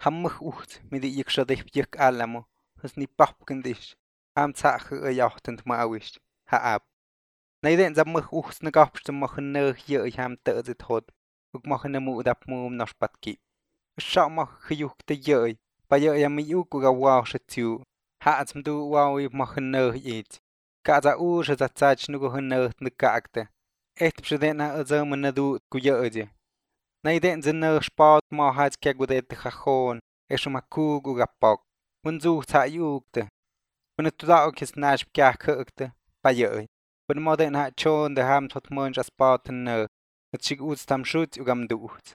Hammach ucht mit ich schadich bjek allamo, has ni papkendish, am tsach jachtend mauist, ha ab. Nei den zammach ucht na gapste machen ner hier ich ham tezit hot, uk machen na mu dap mum nas patki. Schau mach gejuk de jei, pa jei am mi uk ga wow schu, ha atsm du wow ich machen ner it. Ka za u za tsach nu go ner ne kakte. Echt psedena azam na du ku jei. Nei den zin ner sport ma hats ke gudet khachon. Es ma kug u gapok. Un zu ta yukte. Un tu da ok is nash kya khukte. Pa yei. Un mo den ha chon de ham tot munch as paten. Et sig uts tam schut u gam ducht.